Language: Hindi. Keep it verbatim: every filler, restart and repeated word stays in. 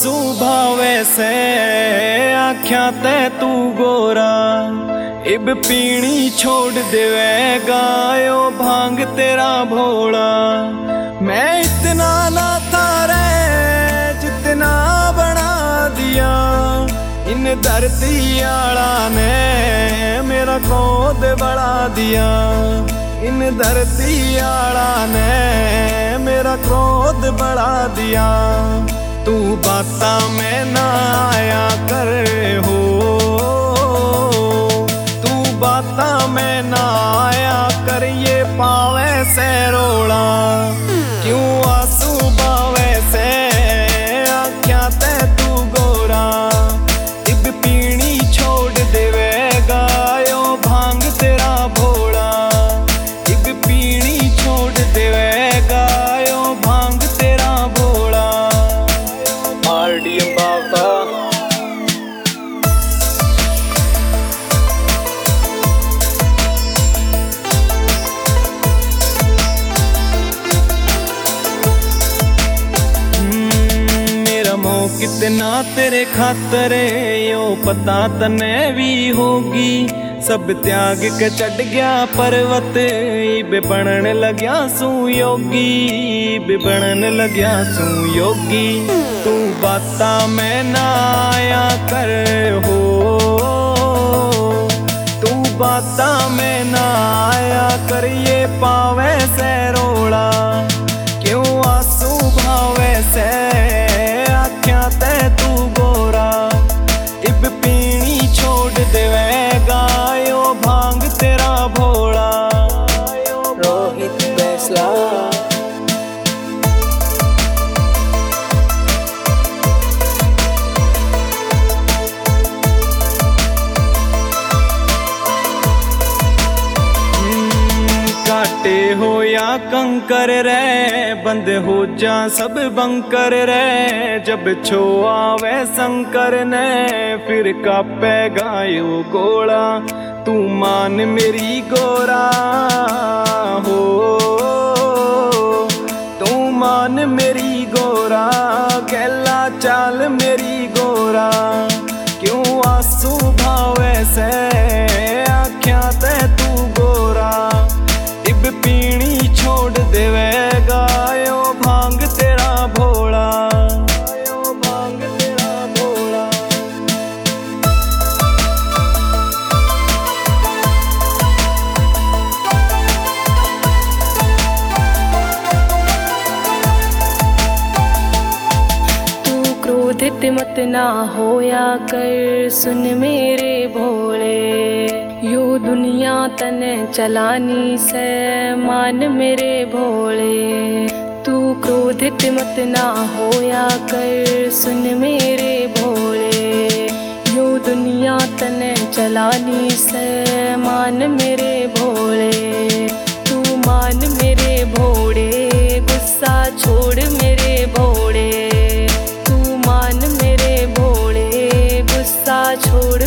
आंसू भावे से आख्या ते तू गोरा, इब पीणी छोड़ देवेगा यो भांग तेरा भोला। मैं इतना ना था रे जितना बना दिया, इन धरती आला ने मेरा क्रोध बढ़ा दिया, इन धरती आला ने मेरा क्रोध बढ़ा दिया। तू बाता में ना आया कर हो, तू बाता में ना आया कर, ये पावे से रोड़ा क्यों आंसू बावे से आख्या ते तू गोरा, इब पीणी छोड़ देवेगा यो भांग तेरा भोला, इब पीणी छोड़ देवेगा यो भांग तेरा भोला। आरडीएम बाबा कितना तेरे खातर यो पता तने भी होगी, सब त्याग के चढ़ गया पर्वत, इब बनन लग्या सू योगी, इब बनन लग्या सू योगी। तू बाता में ना आया कर हो, तू बाता में ना आया कर, ये पावे से रोड़ा क्यों आंसू भावे से आख्या ते तू गोरा, इब पीणी छोड़ देवेगा यो भांग तेरा भोला। रोहित बैसला काटे हो या कंकर रे, बंद हो जा सब बंकर रे, जब छो आवे शंकर ने फिर कापे गायो गोला। तू मान मेरी गोरा हो, तू मान मेरी गोरा, गैला चाल मेरी गोरा, क्यों आंसू भावे से आख्या ते तू गोरा, इब पीणी छोड़ देवेगा यो भांग तेरा भोला, यो भांग तेरा भोला। तू क्रोधित मत ना होया कर, सुन मेरे भोले, यो दुनिया तने चलानी से मान मेरे भोले। तू क्रोधित मत ना होया कर, सुन मेरे भोले, यो दुनिया तने चलानी से मान मेरे भोले। तू मान मेरे भोले, गुस्सा छोड़ मेरे भोले, तू मान मेरे भोले, गुस्सा छोड़